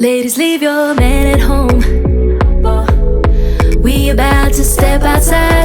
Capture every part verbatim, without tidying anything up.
Ladies, leave your man at home. We about to step outside.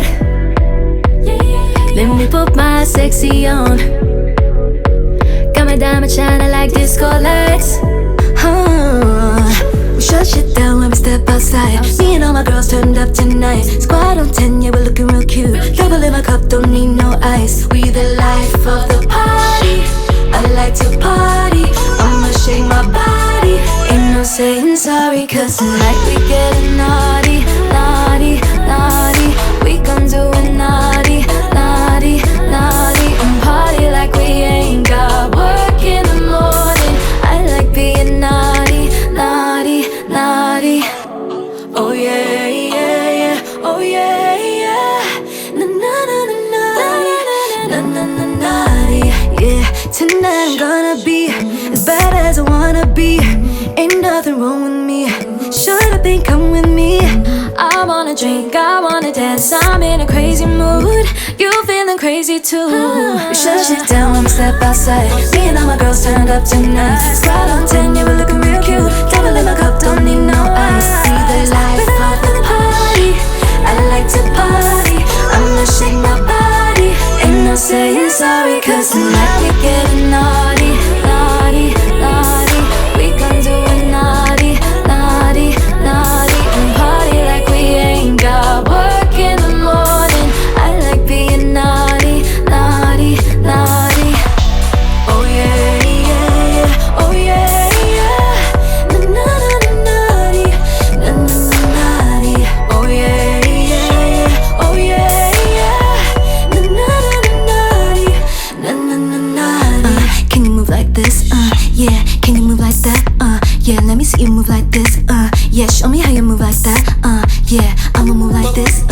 Let me put my sexy on. Got my diamond shining like disco lights. Huh. We shut shit down when we step outside. Me and all my girls turned up tonight. Squad on ten, yeah, we're looking real cute. Double in my cup, don't need no ice. We the life of the party. I like to party. I'ma shake my body. Ain't no saying sorry, cause tonight we getting naughty, naughty, naughty. We gon' do it naughty, naughty, naughty. And party like we ain't got work in the morning. I like being naughty, naughty, naughty. Oh yeah, yeah, yeah. Oh yeah, yeah. Na na na na na na na na naughty. Yeah, tonight I'm gonna be as bad as I wanna be. Ain't nothing wrong with me. Shut up and come with me. I wanna drink, I wanna dance. I'm in a crazy mood. You feeling crazy too. We shut shit down when we step outside. Me and all my girls turned up tonight. Squad on ten, yeah, we're looking real cute. Double in my cup, don't need no ice. See the life of the party. I like to party. I'ma shake my body. Ain't no saying sorry, cause tonight we getting naughty, naughty, naughty. We gon' do it naughty, naughty, naughty. And party like we ain't got work in the morning. I like being naughty, naughty, naughty. Oh yeah, yeah, yeah. Oh yeah, yeah. Na na na na naughty, na na na naughty. Oh yeah, yeah, yeah. Oh yeah, yeah. Na na na na naughty, na na na naughty. Uh, can you move like this? Uh, yeah. Can you move like that? Uh, yeah. Let me see you move like this. Uh, yeah. Show me how you move like that. Uh, yeah. I'ma move like this.